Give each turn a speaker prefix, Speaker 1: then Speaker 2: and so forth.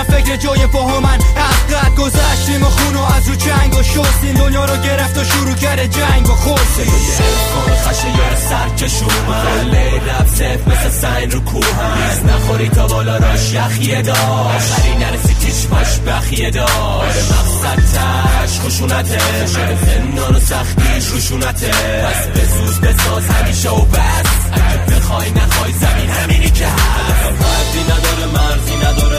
Speaker 1: میرم فکر جای پاها من حقیقت گذشتیم و خونو از رو جنگ و شستیم دنیا رو گرفت و شروع کرده جنگ و خورسیم
Speaker 2: کار خشه یار سرکش اومد رب صف مثل سنگ رو کوهن نیست نخوری تا بالا راش یخیه داشت آخری نرسی تیچ باش بخیه داشت مقصد تش خشونته شده زندان و سختیش روشونته پس بزوز بساز همیشه و بس اگه بخوای نخوای زمین همینی که هست حدی نداره مرزی نداره